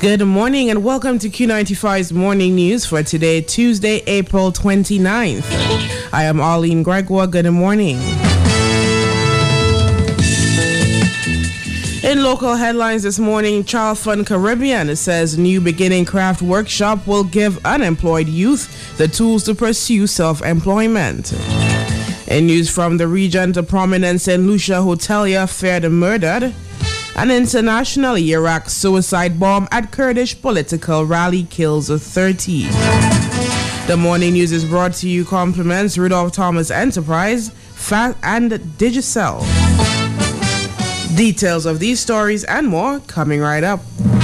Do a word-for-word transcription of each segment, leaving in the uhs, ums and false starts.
Good morning and welcome to Q ninety-five's morning news for today, Tuesday, April twenty-ninth. I am Arlene Gregoire. Good morning. In local headlines this morning, Child Fund Caribbean says New Beginning Craft Workshop will give unemployed youth the tools to pursue self-employment. In news from the region, the prominent Saint Lucia hotelier feared murdered. An international Iraq suicide bomb at Kurdish political rally kills thirty. The morning news is brought to you compliments Rudolph Thomas Enterprise, Fat and Digicel. Details of these stories and more coming right up.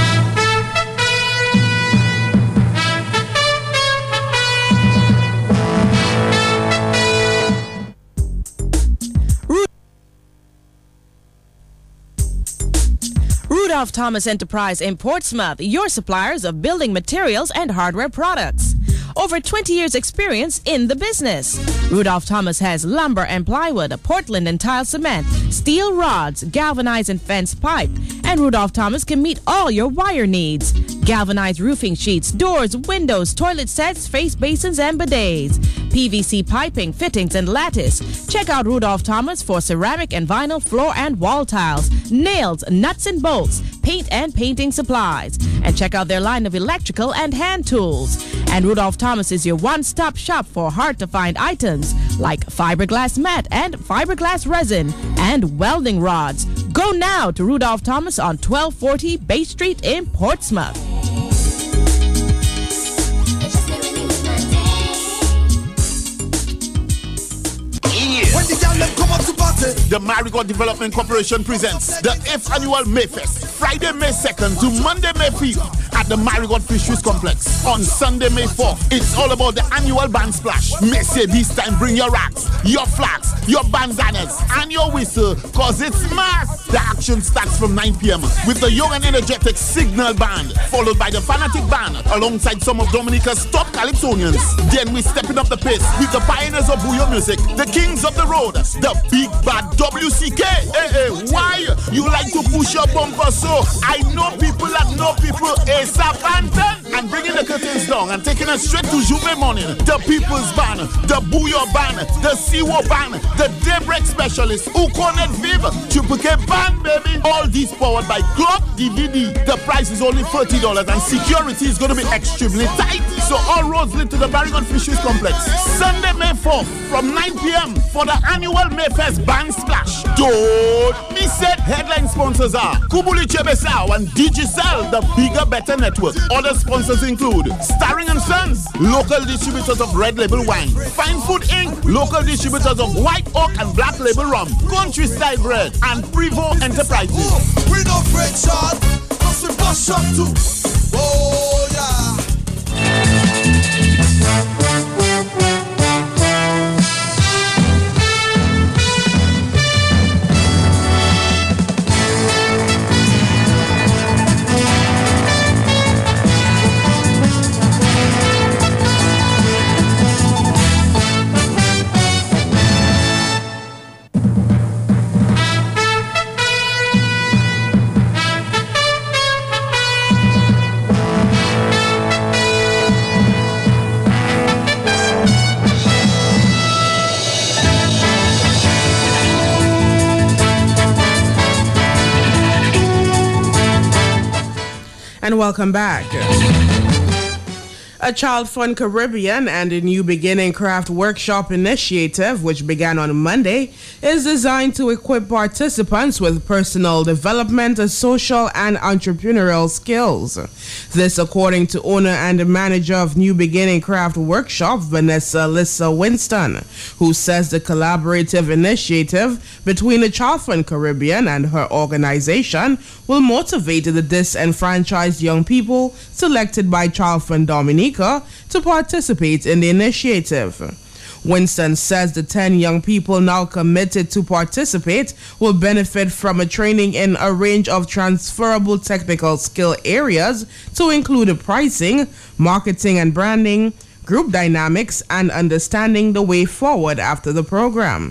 Rudolph Thomas Enterprise in Portsmouth, your suppliers of building materials and hardware products. Over twenty years experience in the business. Rudolph Thomas has lumber and plywood, Portland and tile cement, steel rods, galvanized and fence pipe. And Rudolph Thomas can meet all your wire needs. Galvanized roofing sheets, doors, windows, toilet sets, face basins and bidets. P V C piping, fittings and lattice. Check out Rudolph Thomas for ceramic and vinyl floor and wall tiles, nails, nuts and bolts, paint and painting supplies. And check out their line of electrical and hand tools. And Rudolph Thomas is your one-stop shop for hard-to-find items like fiberglass mat and fiberglass resin and welding rods. Go now to Rudolph Thomas on twelve forty Bay Street in Portsmouth. The Marigot Development Corporation presents the eighth annual Mayfest, Friday, May second to Monday, May fifth at the Marigot Fisheries Complex. On Sunday, May fourth, it's all about the annual band splash. May say this time bring your racks, your flags, your bandanas, and your whistle, cause it's mass. The action starts from nine p.m. with the young and energetic Signal Band, followed by the Fanatic Band, alongside some of Dominica's top calypsonians. Then we stepping up the pace with the pioneers of Bouillon music, the kings of the road, the big bad W C K. Hey, hey, why you like to push your bumper so? I know people that know people ASAP Anton. And bringing the curtains down and taking us straight to Juve Morning, the People's Band, the Bouillon Band, the Siwo Band, the Daybreak Specialist, Ukonet Viv, Triple K Band, baby. All these powered by Club D V D. The price is only thirty dollars and security is going to be extremely tight. So all roads lead to the Marigot Fisheries Complex. Sunday, May fourth from nine p.m. for the annual Mayfest Band Splash. Don't miss it. Headline sponsors are Kubuli Chebesau and Digicel, the bigger, better network. Other sponsors include Starring and Sons, local distributors of Red Label Wine, Fine Food Incorporated, local distributors of White Oak and Black Label Rum, Countryside Bread, and Prevo Enterprises. Ooh, we don't break shot, cause we bust shot too. Oh yeah. And welcome back. A Child Fund Caribbean and a New Beginning Craft Workshop initiative, which began on Monday, is designed to equip participants with personal development, social and entrepreneurial skills. This according to owner and manager of New Beginning Craft Workshop, Vanessa Lissa Winston, who says the collaborative initiative between the Child Fund Caribbean and her organization will motivate the disenfranchised young people selected by Child Fund Dominica to participate in the initiative. Winston says the ten young people now committed to participate will benefit from a training in a range of transferable technical skill areas to include pricing, marketing and branding, group dynamics, and understanding the way forward after the program.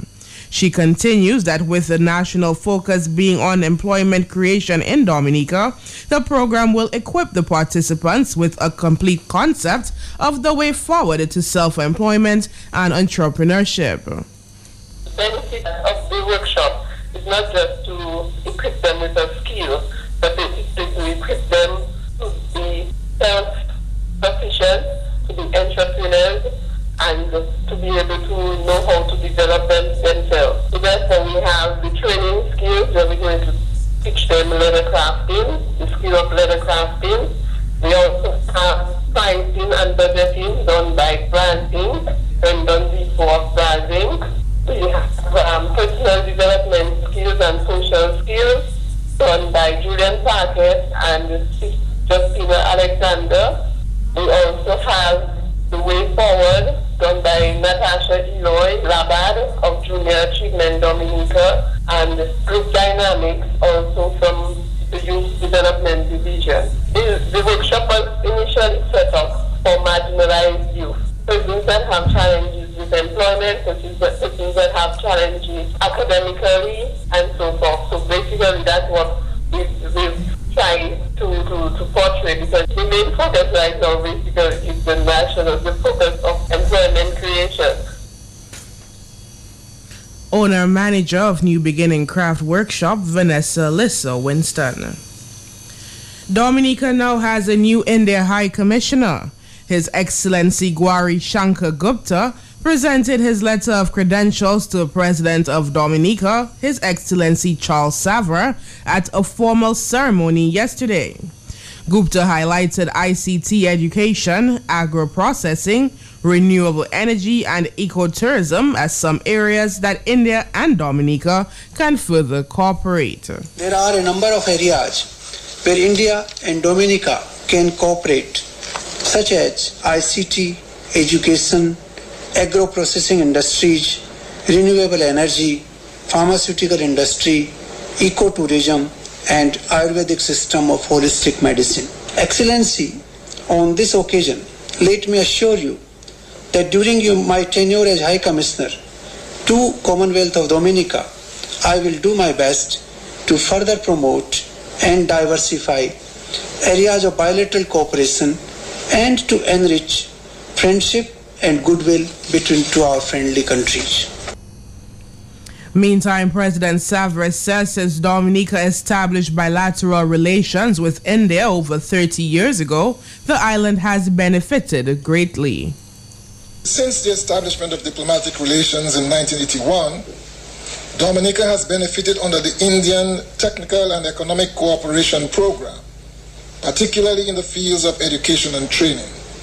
She continues that with the national focus being on employment creation in Dominica, the program will equip the participants with a complete concept of the way forward to self-employment and entrepreneurship. The benefit of the workshop is not just to equip them with a skill, but it is to equip them to be self-sufficient, to be entrepreneurs, and to be able to know how to develop them themselves. So therefore we have the training skills where we're going to teach them leather crafting, the skill of leather crafting. We also have pricing and budgeting done by branding and done before branding. We have um, personal development skills and social skills done by Julian Parker and Justina Alexander. We also have the way forward done by Natasha Eloy Labad of Junior Achievement Dominica, and Group Dynamics also from the Youth Development Division. The, the workshop was initially set up for marginalized youth, persons that have challenges with employment, persons that have challenges academically, and so forth. So basically that's what we've, we've tried to, to, to portray, because the main focus right now basically is the national, the focus of employment creation. Owner-manager of New Beginning Craft Workshop, Vanessa Lissa Winston. Dominica now has a new India High Commissioner. His Excellency Gauri Shankar Gupta presented his letter of credentials to the President of Dominica, His Excellency Charles Savara, at a formal ceremony yesterday. Gupta highlighted I C T education, agro-processing, renewable energy, and ecotourism as some areas that India and Dominica can further cooperate. There are a number of areas where India and Dominica can cooperate, such as I C T, education, agro-processing industries, renewable energy, pharmaceutical industry, ecotourism, and Ayurvedic system of holistic medicine. Excellency, on this occasion, let me assure you that during your, my tenure as High Commissioner to Commonwealth of Dominica, I will do my best to further promote and diversify areas of bilateral cooperation and to enrich friendship and goodwill between two our friendly countries. Meantime, President Savara says since Dominica established bilateral relations with India over thirty years ago, the island has benefited greatly. Since the establishment of diplomatic relations in nineteen eighty-one, Dominica has benefited under the Indian Technical and Economic Cooperation Program, particularly in the fields of education and training.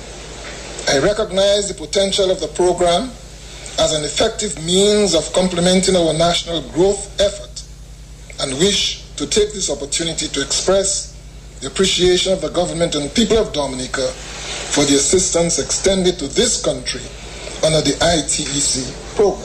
I recognize the potential of the program as an effective means of complementing our national growth effort and wish to take this opportunity to express the appreciation of the government and people of Dominica for the assistance extended to this country under the I T E C program.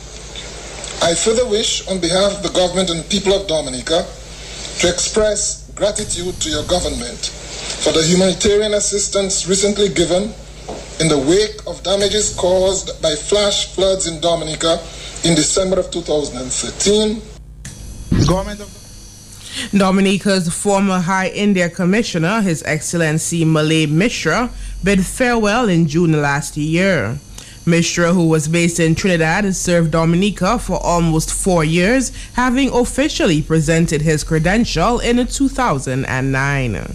I further wish, on behalf of the government and people of Dominica, to express gratitude to your government for the humanitarian assistance recently given in the wake of damages caused by flash floods in Dominica in December of two thousand thirteen. The government of Dominica's former High India Commissioner, His Excellency Malay Mishra, bid farewell in June last year. Mishra, who was based in Trinidad, served Dominica for almost four years, having officially presented his credential in two thousand nine.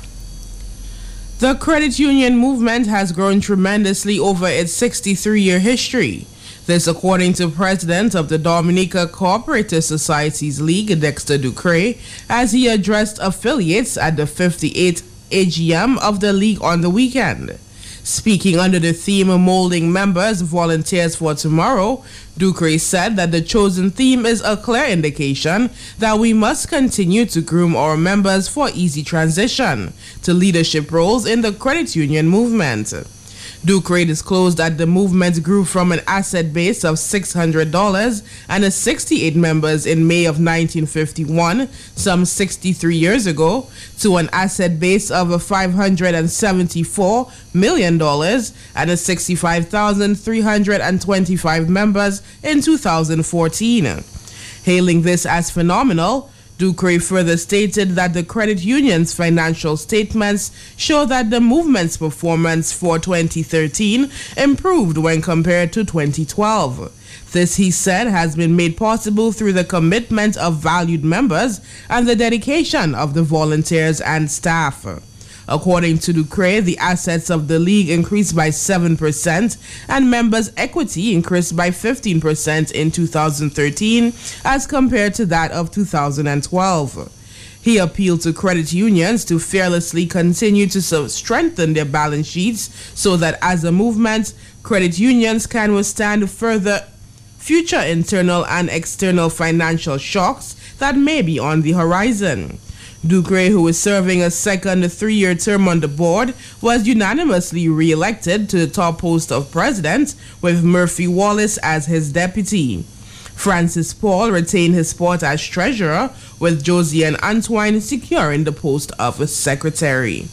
The credit union movement has grown tremendously over its sixty-three-year history. This according to President of the Dominica Cooperative Societies League, Dexter Ducre, as he addressed affiliates at the fifty-eighth A G M of the league on the weekend. Speaking under the theme Molding Members, Volunteers for Tomorrow, Ducre said that the chosen theme is a clear indication that we must continue to groom our members for easy transition to leadership roles in the credit union movement. Ducre disclosed that the movement grew from an asset base of six hundred dollars and sixty-eight members in May of nineteen fifty-one, some sixty-three years ago, to an asset base of five hundred seventy-four million dollars and sixty-five thousand three hundred twenty-five members in two thousand fourteen. Hailing this as phenomenal, Ducre further stated that the credit union's financial statements show that the movement's performance for twenty thirteen improved when compared to twenty twelve. This, he said, has been made possible through the commitment of valued members and the dedication of the volunteers and staff. According to Ducre, the assets of the league increased by seven percent and members' equity increased by fifteen percent in two thousand thirteen as compared to that of two thousand twelve. He appealed to credit unions to fearlessly continue to strengthen their balance sheets so that as a movement, credit unions can withstand further future internal and external financial shocks that may be on the horizon. Ducre, who is serving a second three-year term on the board, was unanimously re-elected to the top post of president, with Murphy Wallace as his deputy. Francis Paul retained his spot as treasurer, with Josiane Antoine securing the post of secretary.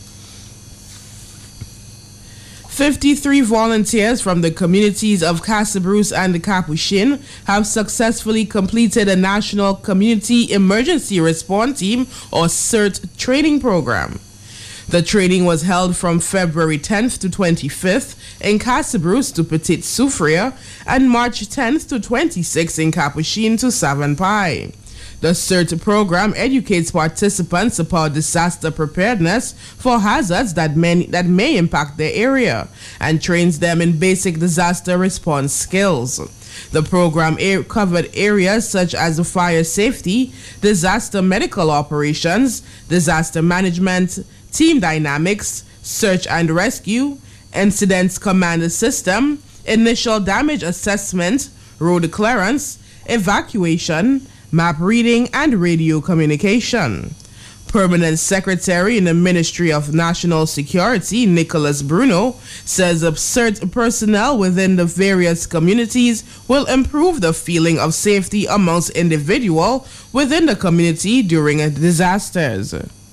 fifty-three volunteers from the communities of Casa Bruce and the Capuchin have successfully completed a National Community Emergency Response Team, or CERT, training program. The training was held from February tenth to twenty-fifth in Casa Bruce to Petit Soufriere and March tenth to twenty-sixth in Capuchin to Savanpai. The CERT program educates participants about disaster preparedness for hazards that may, that may impact their area and trains them in basic disaster response skills. The program air covered areas such as fire safety, disaster medical operations, disaster management, team dynamics, search and rescue, incidents command system, initial damage assessment, road clearance, evacuation, map reading, and radio communication. Permanent Secretary in the Ministry of National Security, Nicholas Bruno, says CERT personnel within the various communities will improve the feeling of safety amongst individuals within the community during disasters.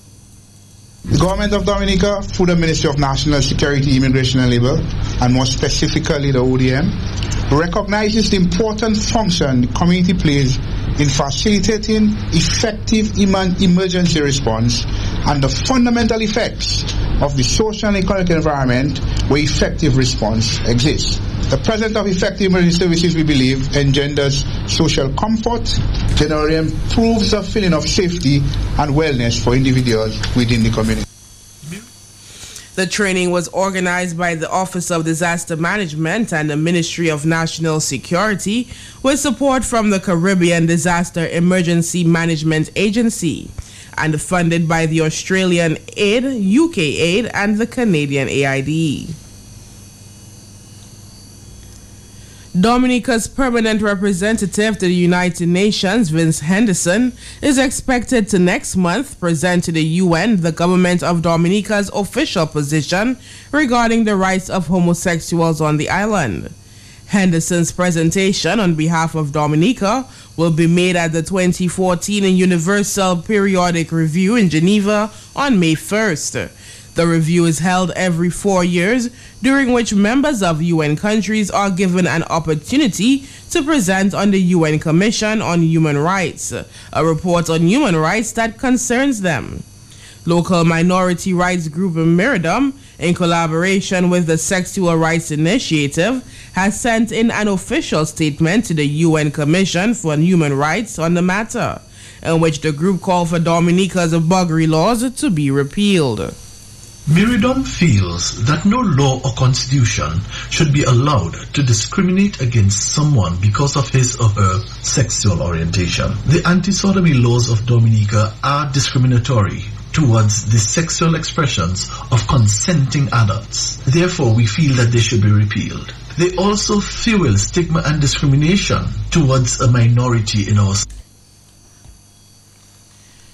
The Government of Dominica, through the Ministry of National Security, Immigration and Labor, and more specifically the O D M, recognizes the important function the community plays in facilitating effective emergency response and the fundamental effects of the social and economic environment where effective response exists. The presence of effective emergency services, we believe, engenders social comfort, generally improves the feeling of safety and wellness for individuals within the community. The training was organized by the Office of Disaster Management and the Ministry of National Security with support from the Caribbean Disaster Emergency Management Agency and funded by the Australian Aid, U K Aid, and the Canadian A I D. Dominica's permanent representative to the United Nations, Vince Henderson, is expected to next month present to the U N the government of Dominica's official position regarding the rights of homosexuals on the island. Henderson's presentation on behalf of Dominica will be made at the twenty fourteen Universal Periodic Review in Geneva on May first. The review is held every four years, during which members of U N countries are given an opportunity to present on the U N Commission on Human Rights, a report on human rights that concerns them. Local minority rights group Miradum, in collaboration with the Sexual Rights Initiative, has sent in an official statement to the U N Commission for Human Rights on the matter, in which the group called for Dominica's buggery laws to be repealed. Miradum feels that no law or constitution should be allowed to discriminate against someone because of his or her sexual orientation. The anti-sodomy laws of Dominica are discriminatory towards the sexual expressions of consenting adults. Therefore, we feel that they should be repealed. They also fuel stigma and discrimination towards a minority in our society.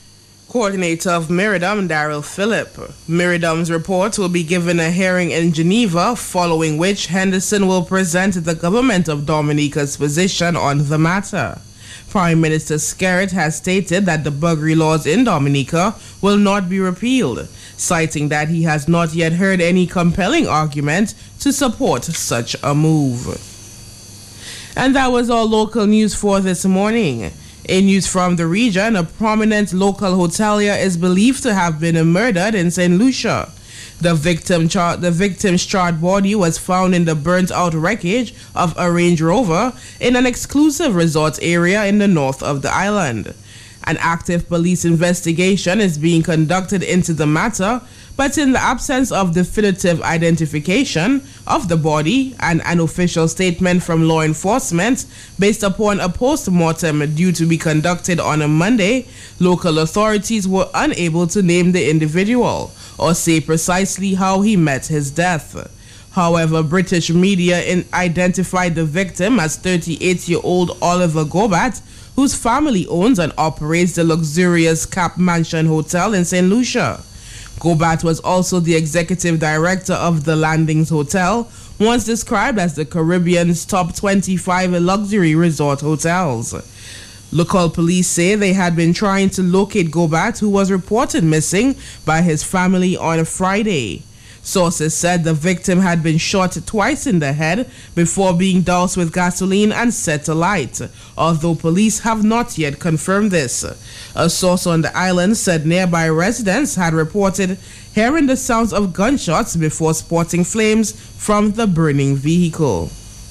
Coordinator of Miradom, Daryl Phillip. Miradom's report will be given a hearing in Geneva, following which Henderson will present the government of Dominica's position on the matter. Prime Minister Skerrit has stated that the buggery laws in Dominica will not be repealed, citing that he has not yet heard any compelling argument to support such a move. And that was all local news for this morning. In news from the region, a prominent local hotelier is believed to have been murdered in Saint Lucia. The victim char- the victim's charred body was found in the burnt-out wreckage of a Range Rover in an exclusive resort area in the north of the island. An active police investigation is being conducted into the matter, but in the absence of definitive identification of the body and an official statement from law enforcement based upon a post-mortem due to be conducted on a Monday, local authorities were unable to name the individual or say precisely how he met his death. However, British media in- identified the victim as thirty-eight-year-old Oliver Gobat, whose family owns and operates the luxurious Cap Mansion Hotel in Saint Lucia. Gobat was also the executive director of the Landings Hotel, once described as the Caribbean's top twenty-five luxury resort hotels. Local police say they had been trying to locate Gobat, who was reported missing by his family on Friday. Sources said the victim had been shot twice in the head before being doused with gasoline and set alight, although police have not yet confirmed this. A source on the island said nearby residents had reported hearing the sounds of gunshots before spotting flames from the burning vehicle.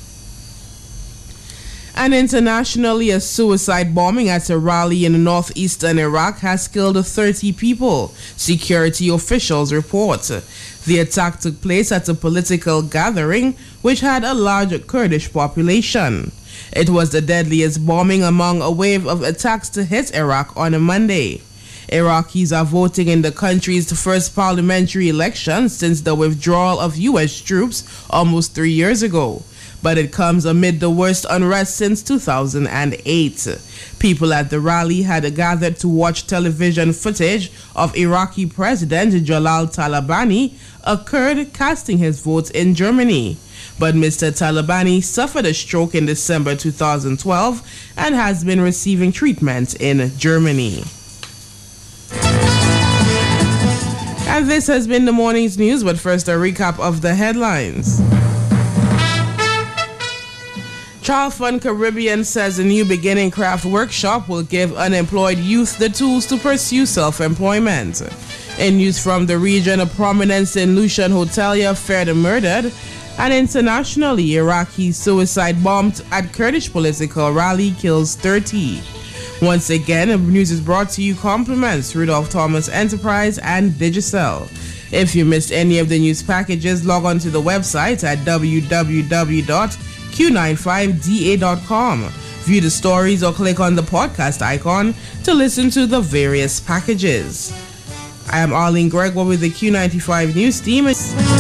And internationally, a suicide bombing at a rally in northeastern Iraq has killed thirty people, security officials report. The attack took place at a political gathering which had a large Kurdish population. It was the deadliest bombing among a wave of attacks to hit Iraq on a Monday. Iraqis are voting in the country's first parliamentary election since the withdrawal of U S troops almost three years ago. But it comes amid the worst unrest since two thousand eight. People at the rally had gathered to watch television footage of Iraqi President Jalal Talabani, a Kurd, casting his vote in Germany. But Mister Talabani suffered a stroke in December two thousand twelve and has been receiving treatment in Germany. And this has been the morning's news, but first a recap of the headlines. Child Fund Caribbean says a new beginning craft workshop will give unemployed youth the tools to pursue self-employment. In news from the region, a prominent Saint Lucian hotelier fared murdered, and internationally, Iraqi suicide bombed at Kurdish political rally kills thirty. Once again, the news is brought to you compliments Rudolph Thomas Enterprise and Digicel. If you missed any of the news packages, log on to the website at w w w dot q nine five d a dot com. View the stories or click on the podcast icon to listen to the various packages. I am Arlene Gregoire with the Q ninety-five News team.